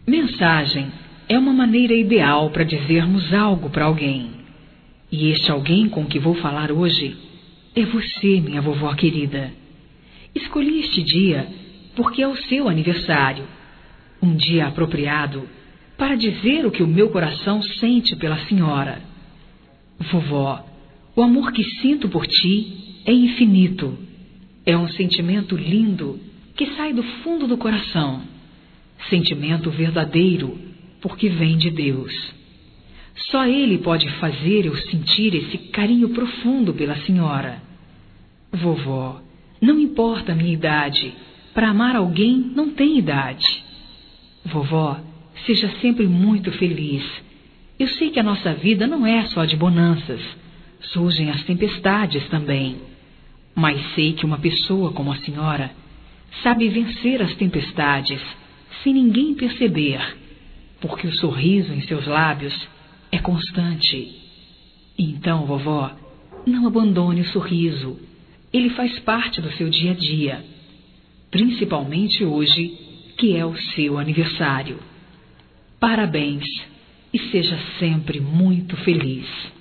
Mensagem é uma maneira ideal para dizermos algo para alguém. E este alguém com que vou falar hoje é você, minha vovó querida. Escolhi este dia porque é o seu aniversário, um dia apropriado para dizer o que o meu coração sente pela senhora. Vovó, o amor que sinto por ti é infinito. É um sentimento lindo que sai do fundo do coração. Sentimento verdadeiro, porque vem de Deus. Só Ele pode fazer eu sentir esse carinho profundo pela senhora. Vovó, não importa a minha idade, para amar alguém não tem idade. Vovó, seja sempre muito feliz. Eu sei que a nossa vida não é só de bonanças, surgem as tempestades também. Mas sei que uma pessoa como a senhora sabe vencer as tempestades sem ninguém perceber, porque o sorriso em seus lábios é constante. Então, vovó, não abandone o sorriso. Ele faz parte do seu dia a dia, principalmente hoje, que é o seu aniversário. Parabéns e seja sempre muito feliz.